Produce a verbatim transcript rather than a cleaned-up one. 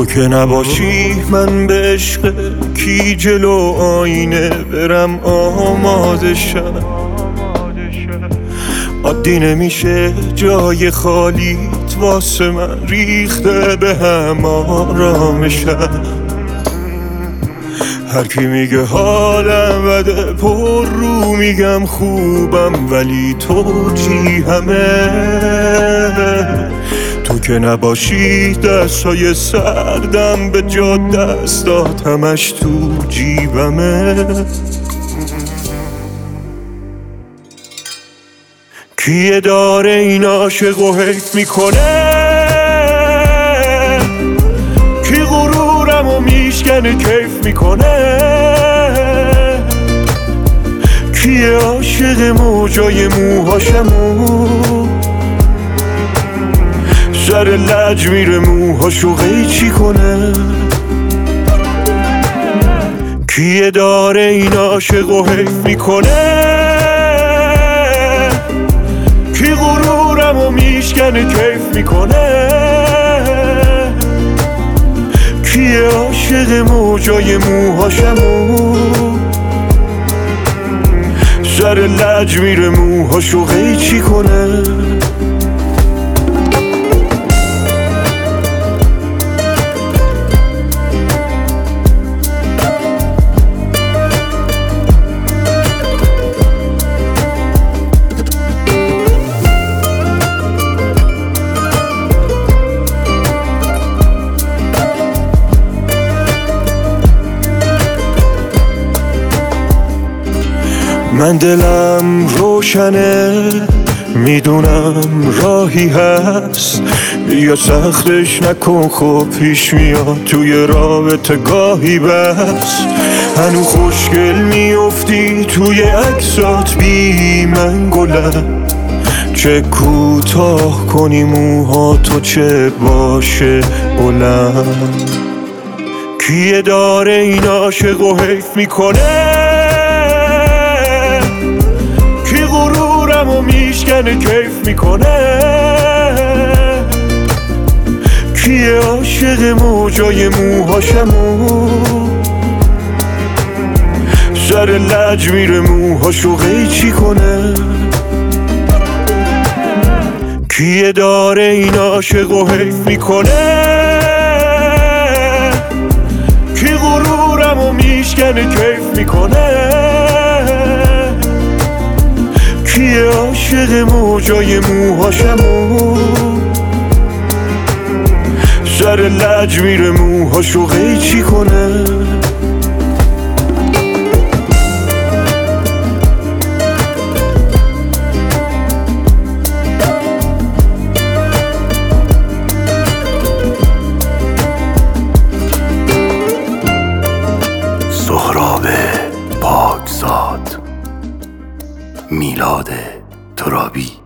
تو که نباشی من به عشق کی جلو آینه برم آماده شم. عادی نمیشه جای خالیت واسه من ریخته به هم آرامشم. هر کی میگه حالم بده پر رو میگم خوبم، ولی تو چی همه؟ تو که نباشی دستای سردم به جا دستات همش تو جیبمه. کیه داره این عاشق و حیف میکنه؟ کی غرورم و میشکنه کیف میکنه؟ کیه عاشق موجای موهاشمو سر لج میره موهاشو قیچی کنه؟ کیه داره این عاشق و حیف میکنه؟ کی غرورم و میشکنه کیف میکنه؟ کیه عاشق موجای موهاشمو سر لج میره موهاشو قیچی کنه؟ من دلم روشنه میدونم راهی هست، بیا سختش نکن خب پیش میاد توی رابطه گاهی بس. هنو خوشگل میافتی توی عکسات بی من گلم، چه کوتاه کنی موها تو چه باشه بلند. کیه داره این عاشق و حیف میکنه؟ غرورم و میشکنه کیف میکنه؟ کیه عاشق موجای موهاشمو سر لج میره موهاشو قیچی کنه؟ کیه داره این عاشق و حیف میکنه؟ کی غرورم و میشکنه کیف میکنه؟ کیه عاشق موجای موهاشمو سر لج میره موهاشو قیچی کنه؟ سهراب پاکزاد، میلاد ترابی.